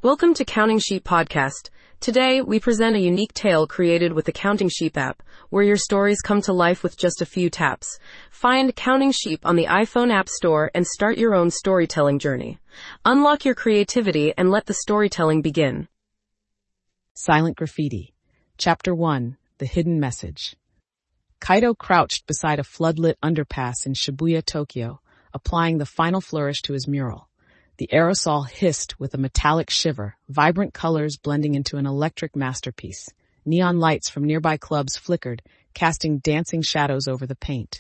Welcome to Counting Sheep Podcast. Today, we present a unique tale created with the Counting Sheep app, where your stories come to life with just a few taps. Find Counting Sheep on the iPhone App Store and start your own storytelling journey. Unlock your creativity and let the storytelling begin. Silent Graffiti. Chapter 1. The Hidden Message. Kaito crouched beside a floodlit underpass in Shibuya, Tokyo, applying the final flourish to his mural. The aerosol hissed with a metallic shiver, vibrant colors blending into an electric masterpiece. Neon lights from nearby clubs flickered, casting dancing shadows over the paint.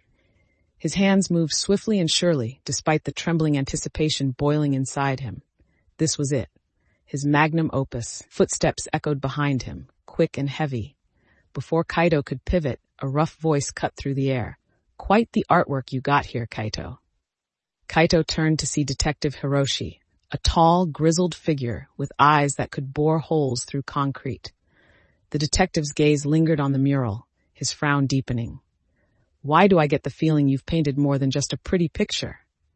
His hands moved swiftly and surely, despite the trembling anticipation boiling inside him. This was it. His magnum opus. Footsteps echoed behind him, quick and heavy. Before Kaito could pivot, a rough voice cut through the air. "Quite the artwork you got here, Kaito." Kaito turned to see Detective Hiroshi, a tall, grizzled figure with eyes that could bore holes through concrete. The detective's gaze lingered on the mural, his frown deepening. "Why do I get the feeling you've painted more than just a pretty picture?"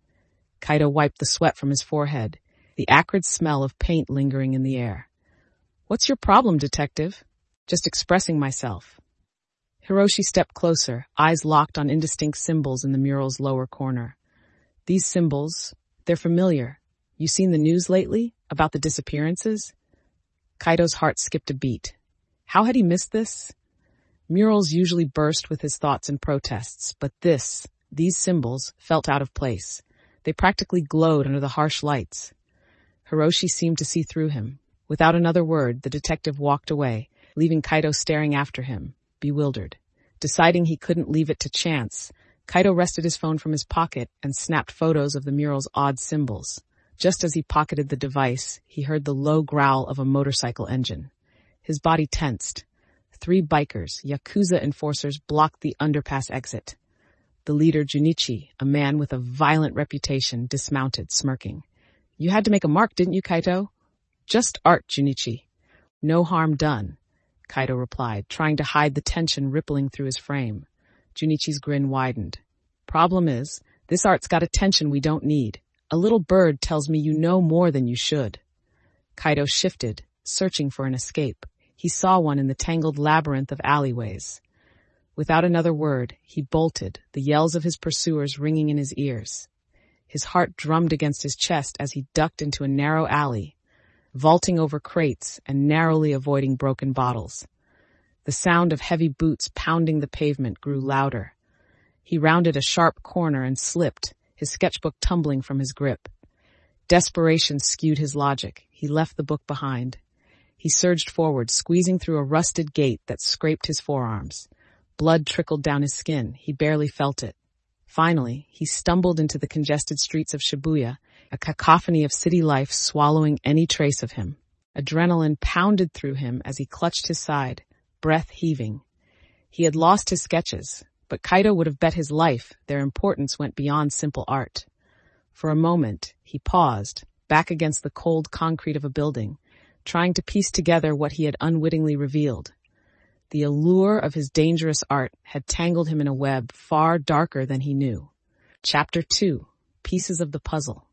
Kaito wiped the sweat from his forehead, the acrid smell of paint lingering in the air. "What's your problem, detective?" "Just expressing myself." Hiroshi stepped closer, eyes locked on indistinct symbols in the mural's lower corner. "These symbols, they're familiar. You seen the news lately about the disappearances?" Kaito's heart skipped a beat. How had he missed this? Murals usually burst with his thoughts and protests, but these symbols felt out of place. They practically glowed under the harsh lights. Hiroshi seemed to see through him. Without another word, the detective walked away, leaving Kaito staring after him, bewildered. Deciding he couldn't leave it to chance, Kaito wrested his phone from his pocket and snapped photos of the mural's odd symbols. Just as he pocketed the device, he heard the low growl of a motorcycle engine. His body tensed. 3 bikers, Yakuza enforcers, blocked the underpass exit. The leader, Junichi, a man with a violent reputation, dismounted, smirking. "You had to make a mark, didn't you, Kaito?" "Just art, Junichi." "No harm done," Kaito replied, trying to hide the tension rippling through his frame. Junichi's grin widened. "Problem is, this art's got attention we don't need. A little bird tells me you know more than you should." Kaito shifted, searching for an escape. He saw one in the tangled labyrinth of alleyways. Without another word, he bolted, the yells of his pursuers ringing in his ears. His heart drummed against his chest as he ducked into a narrow alley, vaulting over crates and narrowly avoiding broken bottles. The sound of heavy boots pounding the pavement grew louder. He rounded a sharp corner and slipped, his sketchbook tumbling from his grip. Desperation skewed his logic. He left the book behind. He surged forward, squeezing through a rusted gate that scraped his forearms. Blood trickled down his skin. He barely felt it. Finally, he stumbled into the congested streets of Shibuya, a cacophony of city life swallowing any trace of him. Adrenaline pounded through him as he clutched his side, breath heaving. He had lost his sketches, but Kaito would have bet his life their importance went beyond simple art. For a moment, he paused, back against the cold concrete of a building, trying to piece together what he had unwittingly revealed. The allure of his dangerous art had tangled him in a web far darker than he knew. Chapter 2. Pieces of the Puzzle.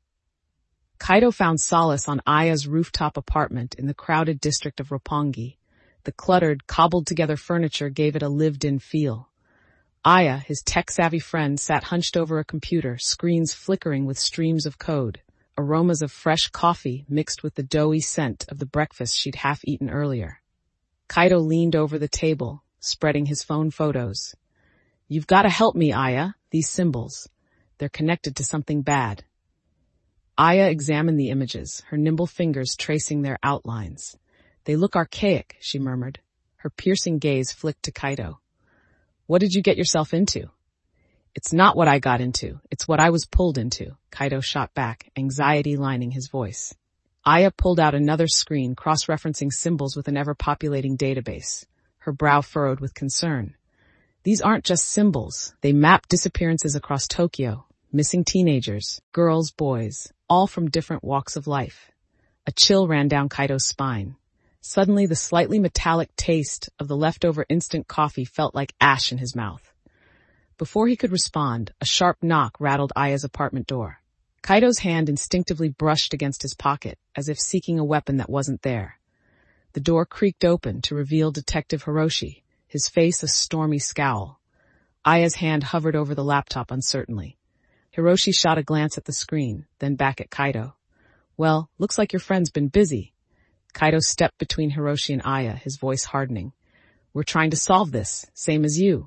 Kaito found solace on Aya's rooftop apartment in the crowded district of Roppongi. The cluttered, cobbled-together furniture gave it a lived-in feel. Aya, his tech-savvy friend, sat hunched over a computer, screens flickering with streams of code. Aromas of fresh coffee mixed with the doughy scent of the breakfast she'd half-eaten earlier. Kaito leaned over the table, spreading his phone photos. "You've got to help me, Aya. These symbols. They're connected to something bad." Aya examined the images, her nimble fingers tracing their outlines. "They look archaic," she murmured. Her piercing gaze flicked to Kaito. "What did you get yourself into?" "It's not what I got into. It's what I was pulled into," Kaito shot back, anxiety lining his voice. Aya pulled out another screen, cross-referencing symbols with an ever-populating database, her brow furrowed with concern. "These aren't just symbols. They map disappearances across Tokyo. Missing teenagers, girls, boys, all from different walks of life." A chill ran down Kaito's spine. Suddenly, the slightly metallic taste of the leftover instant coffee felt like ash in his mouth. Before he could respond, a sharp knock rattled Aya's apartment door. Kaido's hand instinctively brushed against his pocket, as if seeking a weapon that wasn't there. The door creaked open to reveal Detective Hiroshi, his face a stormy scowl. Aya's hand hovered over the laptop uncertainly. Hiroshi shot a glance at the screen, then back at Kaido. Well, looks like your friend's been busy. Kaido stepped between Hiroshi and Aya, his voice hardening. We're trying to solve this, same as you.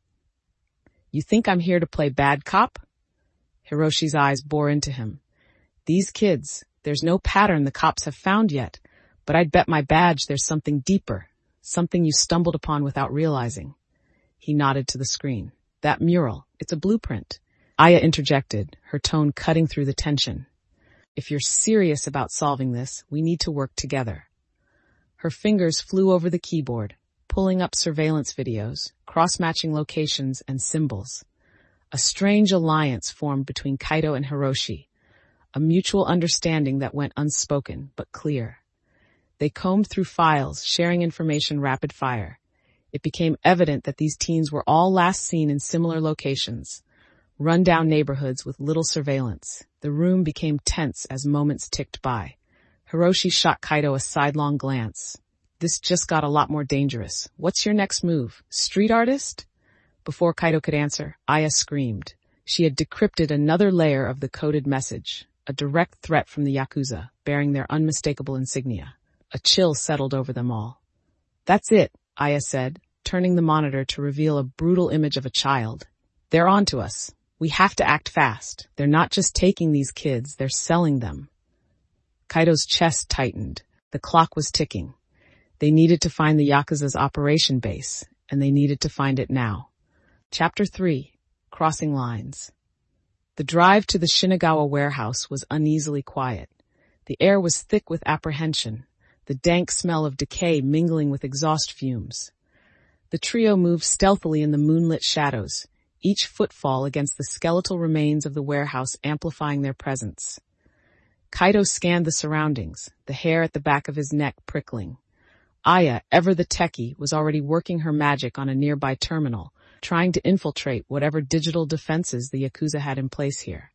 You think I'm here to play bad cop? Hiroshi's eyes bore into him. These kids, there's no pattern the cops have found yet, but I'd bet my badge there's something deeper, something you stumbled upon without realizing. He nodded to the screen. That mural, it's a blueprint. Aya interjected, her tone cutting through the tension. If you're serious about solving this, we need to work together. Her fingers flew over the keyboard, pulling up surveillance videos, cross-matching locations and symbols. A strange alliance formed between Kaido and Hiroshi, a mutual understanding that went unspoken but clear. They combed through files, sharing information rapid fire. It became evident that these teens were all last seen in similar locations, run-down neighborhoods with little surveillance. The room became tense as moments ticked by. Hiroshi shot Kaido a sidelong glance. This just got a lot more dangerous. What's your next move? Street artist? Before Kaido could answer, Aya screamed. She had decrypted another layer of the coded message, a direct threat from the Yakuza, bearing their unmistakable insignia. A chill settled over them all. That's it, Aya said, turning the monitor to reveal a brutal image of a child. They're on to us. We have to act fast. They're not just taking these kids, they're selling them. Kaido's chest tightened. The clock was ticking. They needed to find the Yakuza's operation base, and they needed to find it now. Chapter 3. Crossing Lines. The drive to the Shinagawa warehouse was uneasily quiet. The air was thick with apprehension, the dank smell of decay mingling with exhaust fumes. The trio moved stealthily in the moonlit shadows, each footfall against the skeletal remains of the warehouse amplifying their presence. Kaido scanned the surroundings, the hair at the back of his neck prickling. Aya, ever the techie, was already working her magic on a nearby terminal, trying to infiltrate whatever digital defenses the Yakuza had in place here.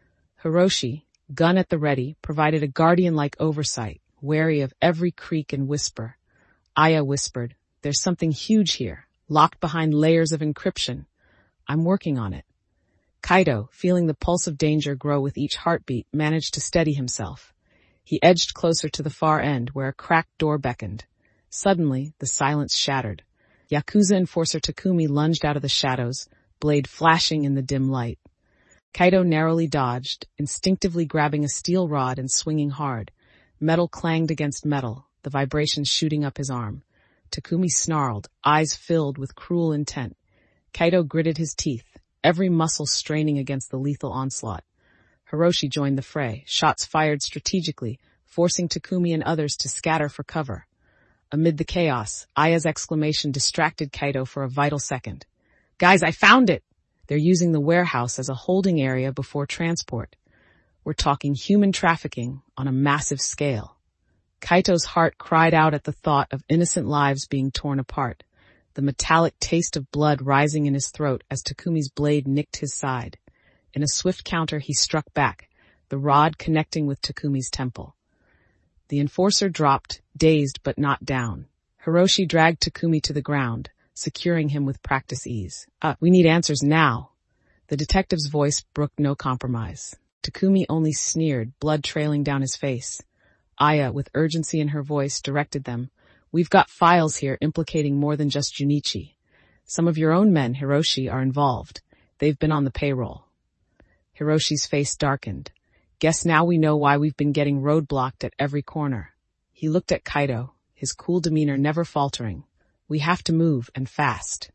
Hiroshi, gun at the ready, provided a guardian-like oversight, wary of every creak and whisper. Aya whispered, "There's something huge here, locked behind layers of encryption. I'm working on it." Kaido, feeling the pulse of danger grow with each heartbeat, managed to steady himself. He edged closer to the far end, where a cracked door beckoned. Suddenly, the silence shattered. Yakuza enforcer Takumi lunged out of the shadows, blade flashing in the dim light. Kaido narrowly dodged, instinctively grabbing a steel rod and swinging hard. Metal clanged against metal, the vibrations shooting up his arm. Takumi snarled, eyes filled with cruel intent. Kaido gritted his teeth, every muscle straining against the lethal onslaught. Hiroshi joined the fray, shots fired strategically, forcing Takumi and others to scatter for cover. Amid the chaos, Aya's exclamation distracted Kaido for a vital second. "Guys, I found it!" They're using the warehouse as a holding area before transport. We're talking human trafficking on a massive scale. Kaito's heart cried out at the thought of innocent lives being torn apart, the metallic taste of blood rising in his throat as Takumi's blade nicked his side. In a swift counter, he struck back, the rod connecting with Takumi's temple. The enforcer dropped, dazed but not down. Hiroshi dragged Takumi to the ground, securing him with practice ease. We need answers now." The detective's voice brooked no compromise. Takumi only sneered, blood trailing down his face. Aya, with urgency in her voice, directed them. "We've got files here implicating more than just Junichi. Some of your own men, Hiroshi, are involved. They've been on the payroll." Hiroshi's face darkened. "Guess now we know why we've been getting roadblocked at every corner." He looked at Kaido, his cool demeanor never faltering. "We have to move, and fast."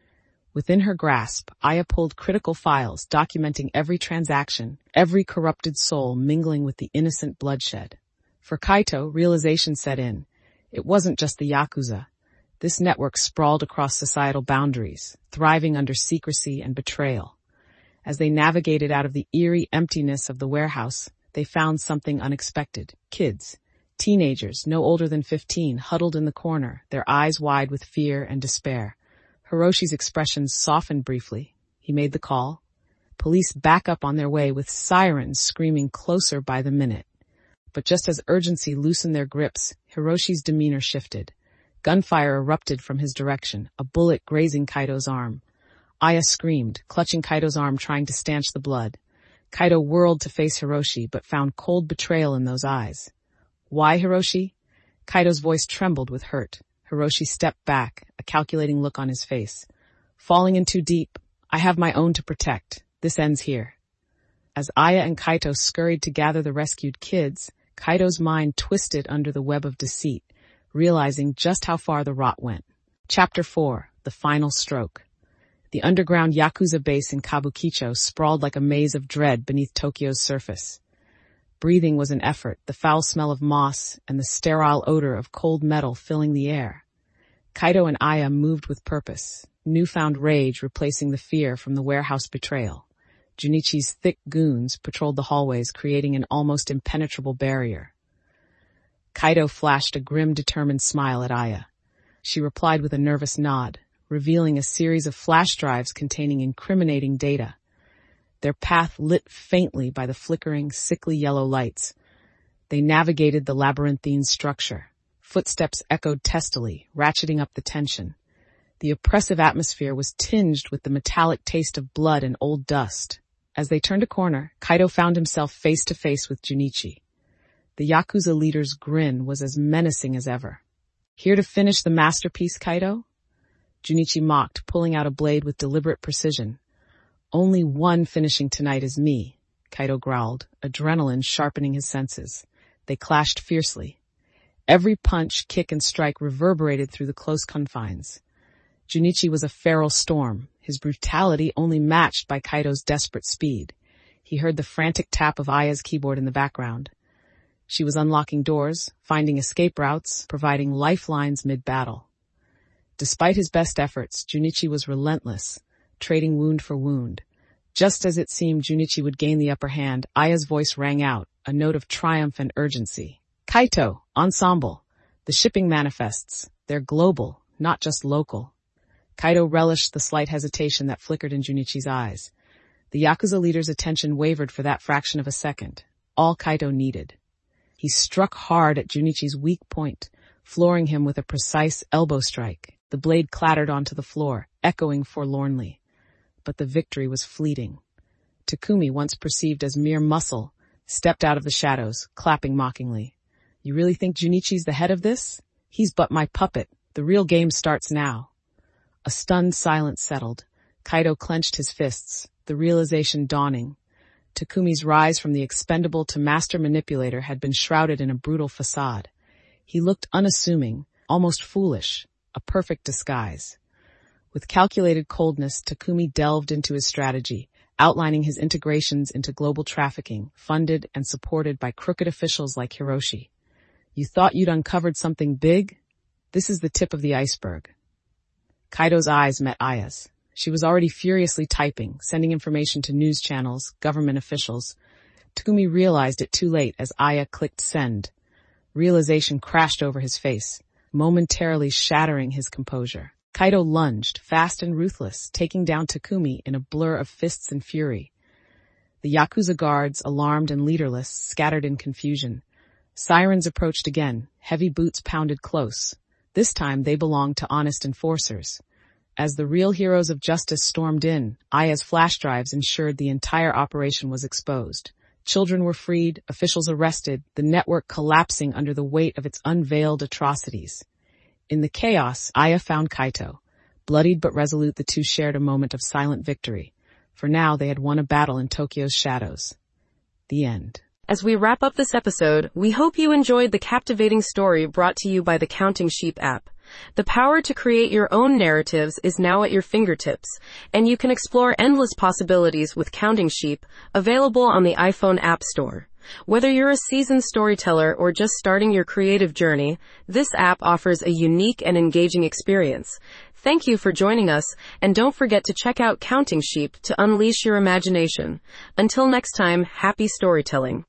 Within her grasp, Aya pulled critical files documenting every transaction, every corrupted soul mingling with the innocent bloodshed. For Kaito, realization set in. It wasn't just the Yakuza. This network sprawled across societal boundaries, thriving under secrecy and betrayal. As they navigated out of the eerie emptiness of the warehouse, they found something unexpected. Kids, teenagers no older than 15, huddled in the corner, their eyes wide with fear and despair. Hiroshi's expression softened briefly. He made the call. Police back up on their way with sirens screaming closer by the minute. But just as urgency loosened their grips, Hiroshi's demeanor shifted. Gunfire erupted from his direction, a bullet grazing Kaido's arm. Aya screamed, clutching Kaido's arm trying to stanch the blood. Kaido whirled to face Hiroshi, but found cold betrayal in those eyes. Why, Hiroshi? Kaido's voice trembled with hurt. Hiroshi stepped back, a calculating look on his face. Falling in too deep. I have my own to protect. This ends here. As Aya and Kaito scurried to gather the rescued kids, Kaido's mind twisted under the web of deceit, realizing just how far the rot went. Chapter 4. The Final Stroke. The underground Yakuza base in Kabukicho sprawled like a maze of dread beneath Tokyo's surface. Breathing was an effort, the foul smell of moss and the sterile odor of cold metal filling the air. Kaito and Aya moved with purpose, newfound rage replacing the fear from the warehouse betrayal. Junichi's thick goons patrolled the hallways, creating an almost impenetrable barrier. Kaito flashed a grim, determined smile at Aya. She replied with a nervous nod, revealing a series of flash drives containing incriminating data. Their path lit faintly by the flickering, sickly yellow lights. They navigated the labyrinthine structure. Footsteps echoed testily, ratcheting up the tension. The oppressive atmosphere was tinged with the metallic taste of blood and old dust. As they turned a corner, Kaito found himself face to face with Junichi. The Yakuza leader's grin was as menacing as ever. Here to finish the masterpiece, Kaito? Junichi mocked, pulling out a blade with deliberate precision. Only one finishing tonight is me, Kaito growled, adrenaline sharpening his senses. They clashed fiercely. Every punch, kick, and strike reverberated through the close confines. Junichi was a feral storm, his brutality only matched by Kaito's desperate speed. He heard the frantic tap of Aya's keyboard in the background. She was unlocking doors, finding escape routes, providing lifelines mid-battle. Despite his best efforts, Junichi was relentless, trading wound for wound. Just as it seemed Junichi would gain the upper hand, Aya's voice rang out, a note of triumph and urgency. Kaito, Ensemble, the shipping manifests. They're global, not just local. Kaito relished the slight hesitation that flickered in Junichi's eyes. The Yakuza leader's attention wavered for that fraction of a second, all Kaito needed. He struck hard at Junichi's weak point, flooring him with a precise elbow strike. The blade clattered onto the floor, echoing forlornly. But the victory was fleeting. Takumi, once perceived as mere muscle, stepped out of the shadows, clapping mockingly. You really think Junichi's the head of this? He's but my puppet. The real game starts now. A stunned silence settled. Kaito clenched his fists, the realization dawning. Takumi's rise from the expendable to master manipulator had been shrouded in a brutal facade. He looked unassuming, almost foolish, a perfect disguise. With calculated coldness, Takumi delved into his strategy, outlining his integrations into global trafficking, funded and supported by crooked officials like Hiroshi. You thought you'd uncovered something big? This is the tip of the iceberg. Kaito's eyes met Aya's. She was already furiously typing, sending information to news channels, government officials. Takumi realized it too late as Aya clicked send. Realization crashed over his face, momentarily shattering his composure. Kaito lunged, fast and ruthless, taking down Takumi in a blur of fists and fury. The Yakuza guards, alarmed and leaderless, scattered in confusion. Sirens approached again, heavy boots pounded close. This time they belonged to honest enforcers. As the real heroes of justice stormed in, Aya's flash drives ensured the entire operation was exposed. Children were freed, officials arrested, the network collapsing under the weight of its unveiled atrocities. In the chaos, Aya found Kaito. Bloodied but resolute, the two shared a moment of silent victory. For now, they had won a battle in Tokyo's shadows. The end. As we wrap up this episode, we hope you enjoyed the captivating story brought to you by the Counting Sheep app. The power to create your own narratives is now at your fingertips, and you can explore endless possibilities with Counting Sheep, available on the iPhone App Store. Whether you're a seasoned storyteller or just starting your creative journey, this app offers a unique and engaging experience. Thank you for joining us, and don't forget to check out Counting Sheep to unleash your imagination. Until next time, happy storytelling.